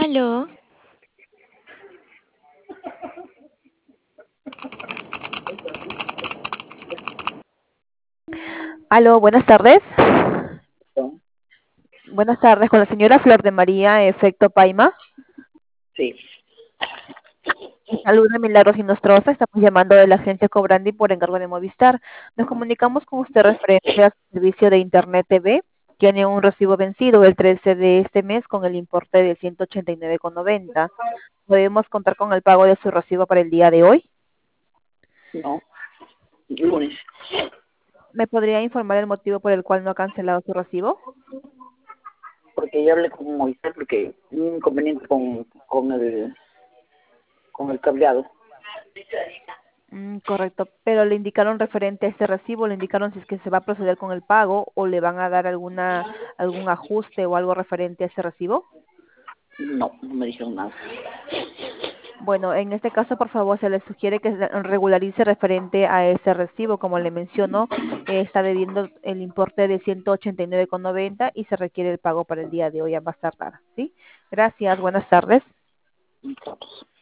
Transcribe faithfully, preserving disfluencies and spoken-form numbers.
Aló, Aló, buenas tardes. ¿No? Buenas tardes, con la señora Flor de María, Efecto Paima. Sí, Saluda Milagros y Nostroza. Estamos llamando de la agencia Cobrandi por encargo de Movistar. Nos comunicamos con usted referente a su servicio de Internet T V. Tiene un recibo vencido el trece de este mes con el importe de ciento ochenta y nueve con noventa. ¿Podemos contar con el pago de su recibo para el día de hoy? no, lunes, ¿Me podría informar el motivo por el cual no ha cancelado su recibo? porque ya hablé con Moisés porque un inconveniente con, con el con el cableado. Mm, correcto, pero le indicaron referente a este recibo, le indicaron si es que se va a proceder con el pago o le van a dar alguna algún ajuste o algo referente a ese recibo. No, no me dijeron nada. Bueno, en este caso, por favor, se le sugiere que se regularice referente a ese recibo. Como le mencionó, eh, está debiendo el importe de ciento ochenta y nueve con noventa y se requiere el pago para el día de hoy a más tardar, ¿sí? Gracias, buenas tardes.